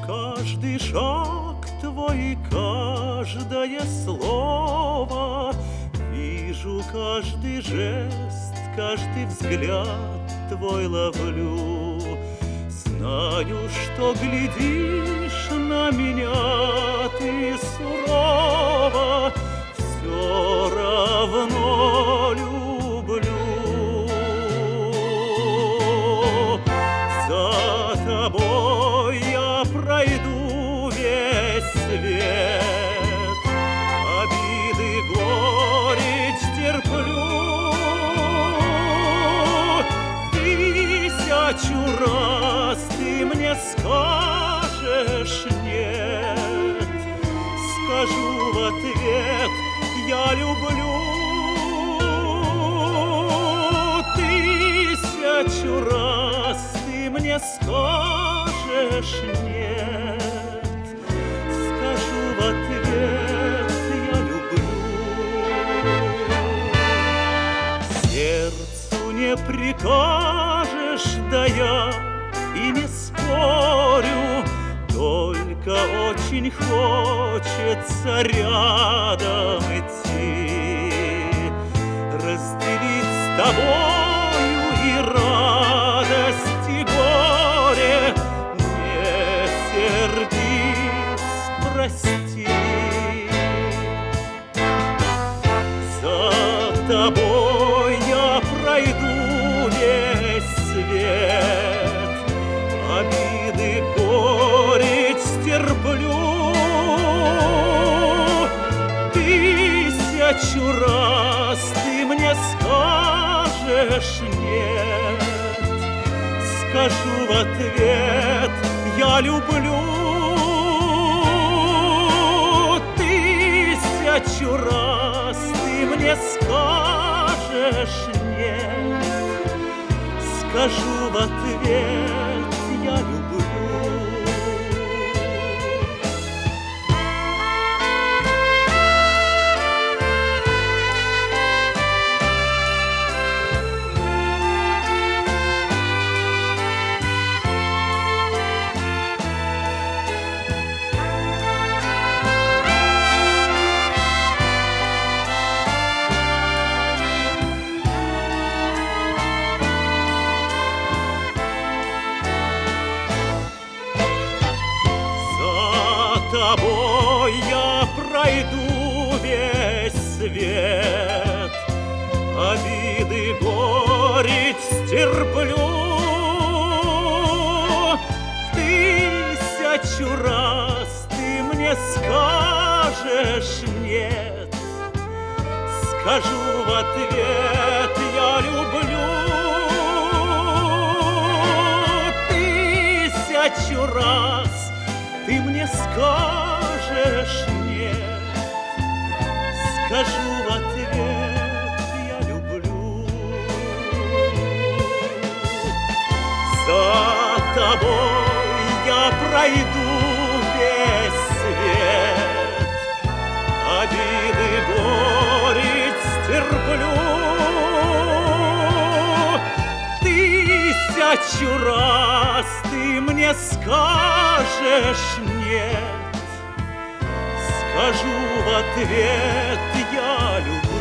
Каждый шаг твой, каждое слово, вижу каждый жест, каждый взгляд твой ловлю. Знаю, что глядишь на меня ты сурово, все равно люблю. За тобой я пройду весь свет, обиды, горечь терплю. Тысячу раз ты мне скажешь нет, скажу в ответ: я люблю. Тысячу раз ты мне скажешь нет, скажу в ответ: я люблю. Сердцу не прикажешь, да я и не спорю, только очень хочется рядом идти, разделить с тобою и радость, и горе. Не сердись, прости. За тобой я пройду весь свет, обиды, горечь стерплю. Тысячу раз ты мне скажешь нет, скажу в ответ: я люблю. Тысячу раз ты мне скажешь нет, скажу в ответ: я люблю. За тобой я пройду весь свет, обиды, горечь стерплю. Тысячу раз ты мне скажешь нет, скажу в ответ: я люблю. Тысячу раз ты мне скажешь нет, скажу в ответ: я люблю. За тобой я пройду весь свет, обиды, горечь стерплю. Тысячу раз ты мне скажешь нет, скажу в ответ: я люблю.